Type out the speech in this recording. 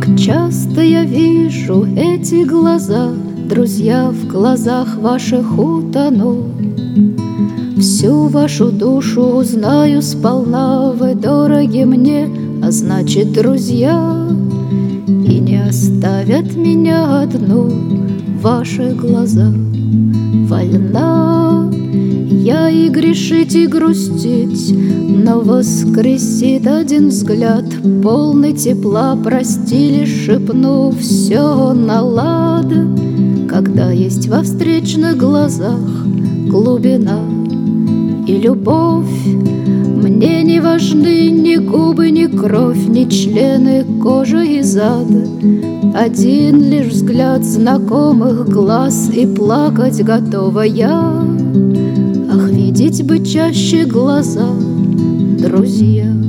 Как часто я вижу эти глаза, друзья, в глазах ваших утону. Всю вашу душу узнаю сполна, вы дороги мне, а значит, друзья, и не оставят меня одну ваши глаза. Вольна я и грешить, и грустить, но воскресит один взгляд, полный тепла, прости лишь шепну, все налад, когда есть во встречных глазах глубина и любовь. Мне не важны ни губы, ни кровь, ни члены, кожа и зад. Один лишь взгляд знакомых глаз, и плакать готова я. Ах, видеть бы чаще глаза, друзья.